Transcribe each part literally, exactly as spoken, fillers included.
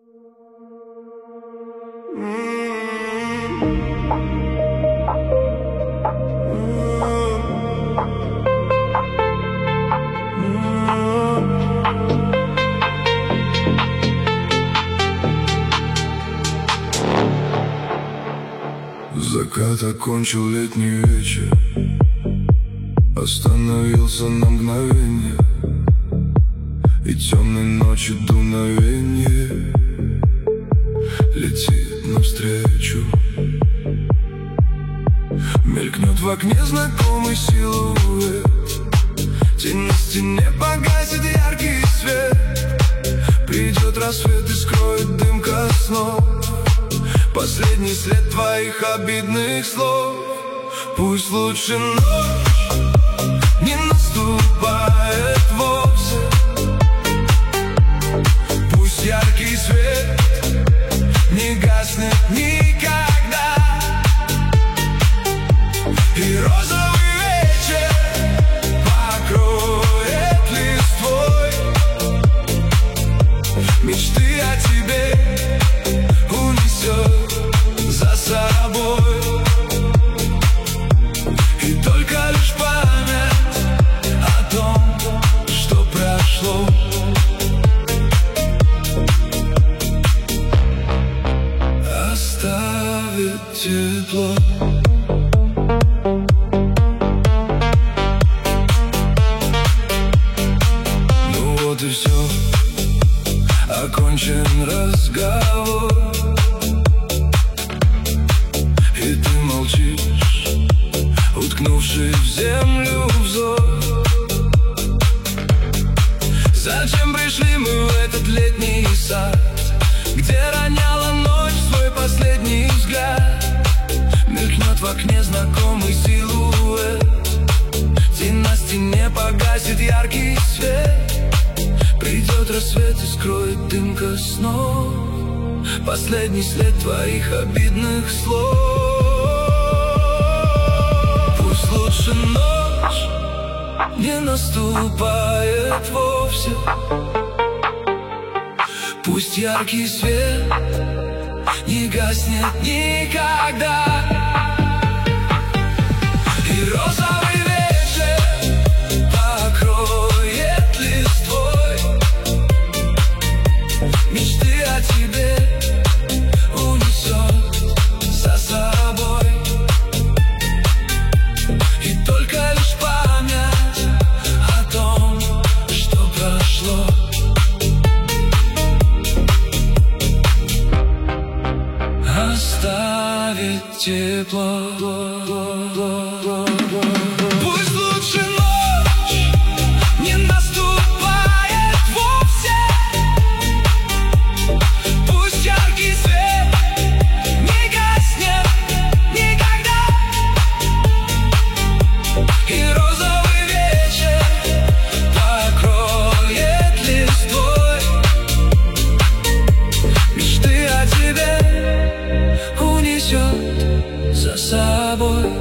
Закат окончил летний вечер, остановился на мгновение, и темной ночи дуновенье летит навстречу. Мелькнет в окне знакомый силуэт, тень на стене погасит яркий свет. Придет рассвет и скроет дымка снов, последний след твоих обидных слов. Пусть лучше ночь не наступает вовсе, пусть яркий свет не гаснет никогда, и розовый вечер покроет листвой мечты о тебе, унесет за собой. И только лишь память о том, что прошло, оставит тепло. Ну вот и все, окончен разговор, и ты молчишь, уткнувшись в землю взор. Зачем пришли мы в этот летний сад, где роняла ночь свой последний взгляд? Мелькнет в окне знакомый силуэт, тень на стене погасит яркий свет. Придет рассвет и скроет дымка снов, последний след твоих обидных слов. Пусть лучше ночь не наступает вовсе, пусть яркий свет не гаснет никогда, и розовый вечер покроет листвой мечты о тебе, унесет за собой. И только лишь память о том, что прошло, оставит тепло. Пусть лучше ночь не наступает вовсе, пусть яркий свет не гаснет никогда, и розовый вечер покроет листвой мечты о тебе, унесет за собой.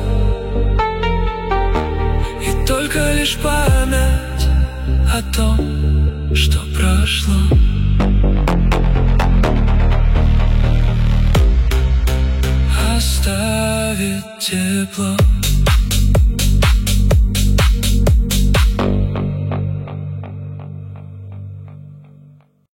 И только лишь память о том, что прошло,